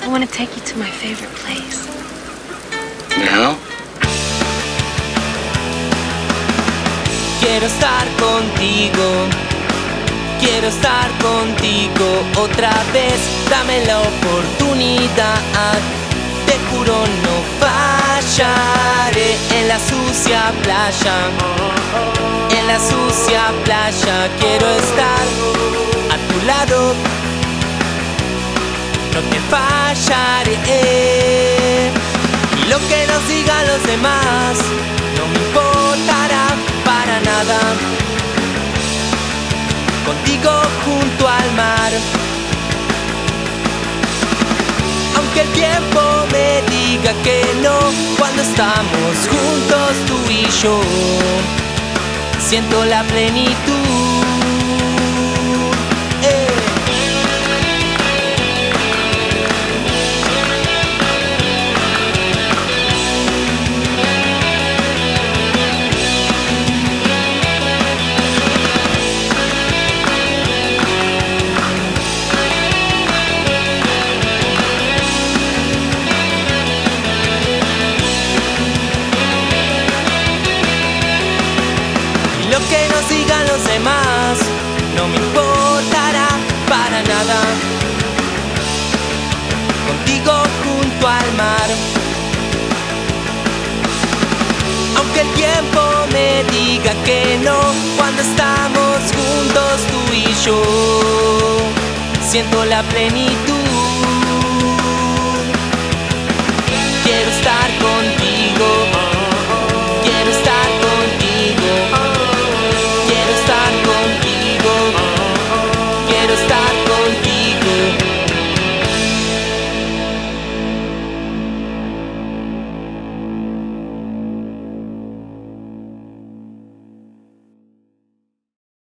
want to take you to my favorite place. ¿No? Quiero estar contigo, quiero estar contigo otra vez. Dame la oportunidad, te juro no fallaré. En la sucia playa, en la sucia playa quiero estar a tu lado, no te fallaré. Y lo que nos digan los demás no me importará para nada. Contigo junto al mar, aunque el tiempo me diga que no, cuando estamos juntos tú y yo, siento la plenitud. Lo que nos digan los demás no me importará para nada. Contigo junto al mar, aunque el tiempo me diga que no, cuando estamos juntos tú y yo, siento la plenitud. Quiero estar contigo, quiero estar contigo, quiero estar contigo, quiero estar